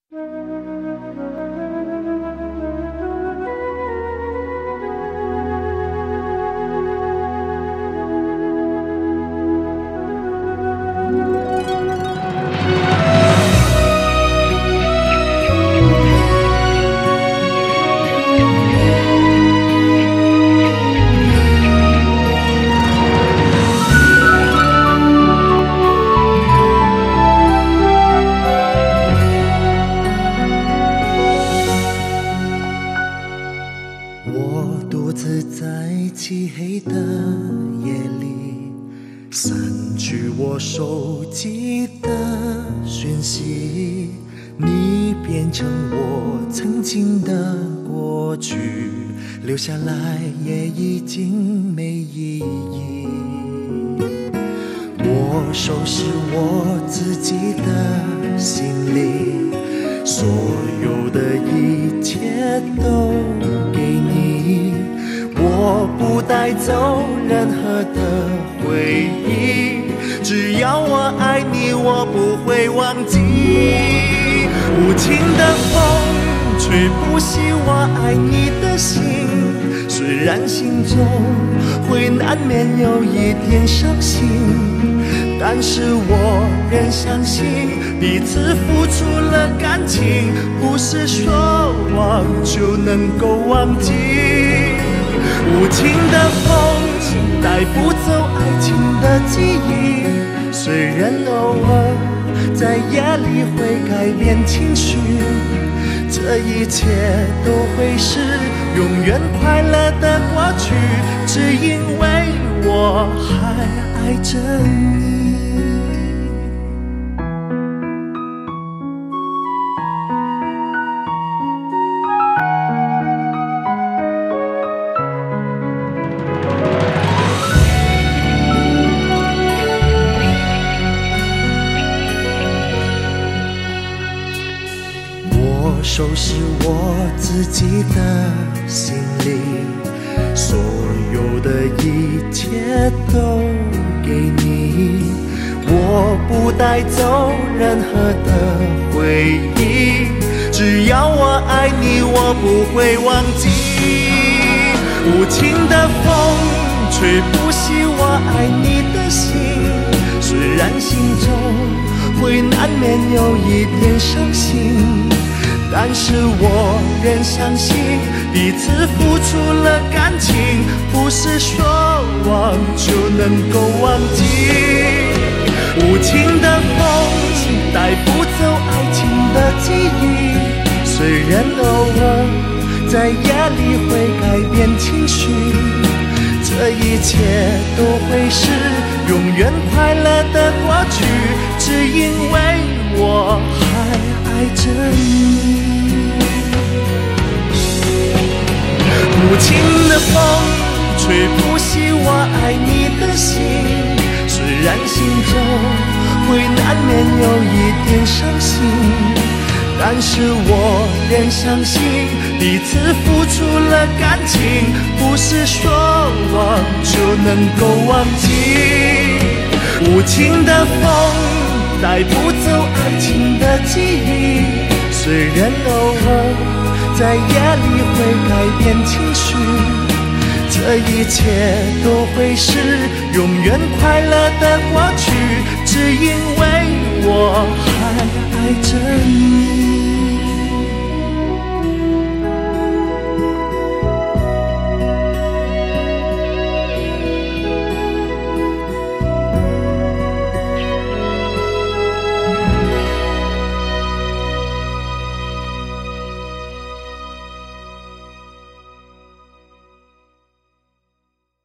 留下来也已经没意义。我收拾我自己的行李，所有的一切都给你。我不带走任何的回忆，只要我爱你，我不会忘记。无情的风吹不熄我爱你的心，虽然心中会难免有一点伤心，但是我仍相信彼此付出了感情，不是说忘就能够忘记。无情的风带不走爱情的记忆，虽然偶尔在夜里会改变情绪，这一切都会是永远快乐的过去，只因为我还爱着你。收拾我自己的行李，所有的一切都给你。我不带走任何的回忆，只要我爱你，我不会忘记。无情的风吹不熄我爱你的心，虽然心中会难免有一点伤心，但是我仍相信彼此付出了感情，不是说忘就能够忘记。无情的风带不走爱情的记忆，虽然偶尔在夜里会改变情绪，这一切都会是永远快乐的过去，只因为我还爱着你。无情的风吹不熄我爱你的心，虽然心中会难免有一点伤心，但是我仍相信彼此付出了感情，不是说忘就能够忘记。无情的风带不走爱情的记忆，虽然偶尔在夜里会改变情绪，这一切都会是永远快乐的过去，只因为我还爱着你。